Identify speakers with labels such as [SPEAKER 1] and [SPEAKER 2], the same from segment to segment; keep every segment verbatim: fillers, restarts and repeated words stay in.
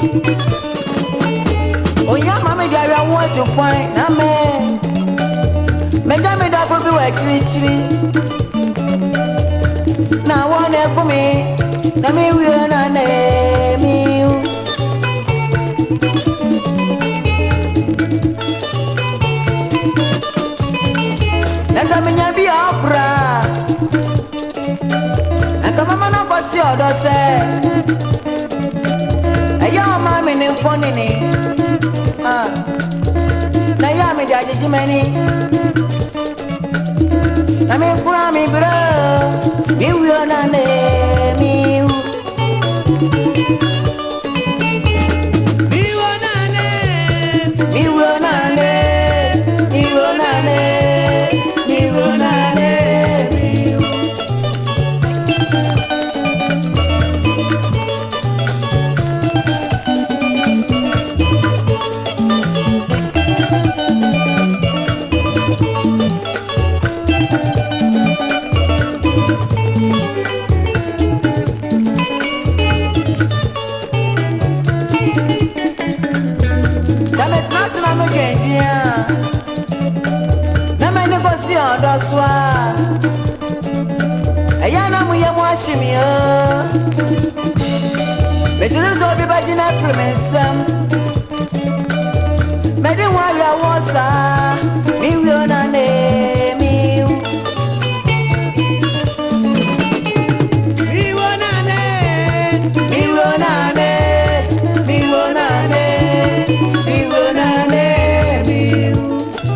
[SPEAKER 1] Oh yeah, mama, there I want to find a man. Make me that will be like chili. Now one for me, let me will not name you. Let's have me be opera. And come on, I'm going to your door. Mammy, no funny. Ah, Nayami, Daddy Jimmy. I mean, for me, bro, you will not name you. We will not name, we will not name, we will not name, we will not name you. That's why I am we are watching me. But you know, everybody not from some. But the one I was, we will not name you. We will not name, we will not name, we will not name, we will not name you.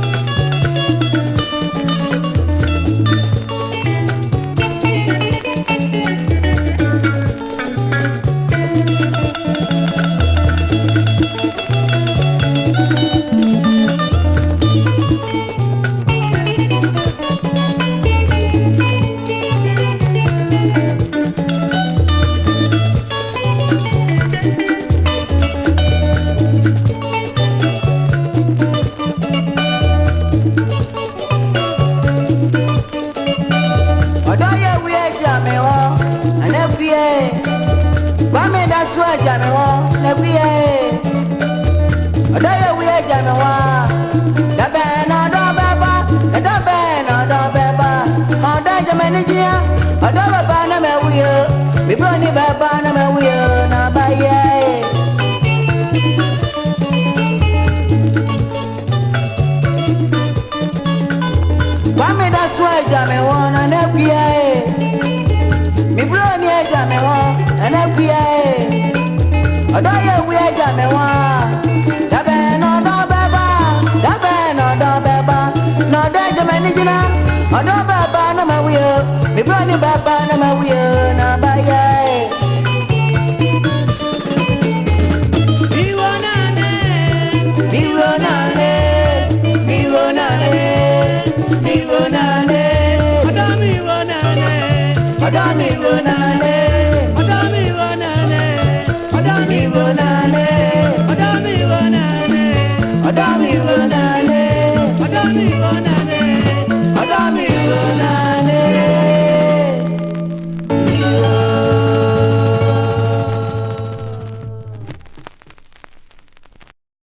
[SPEAKER 1] Adami Ronane, Adami Ronane, Adami Ronane, Adami Ronane, Adami Ronane, Adami Ronane.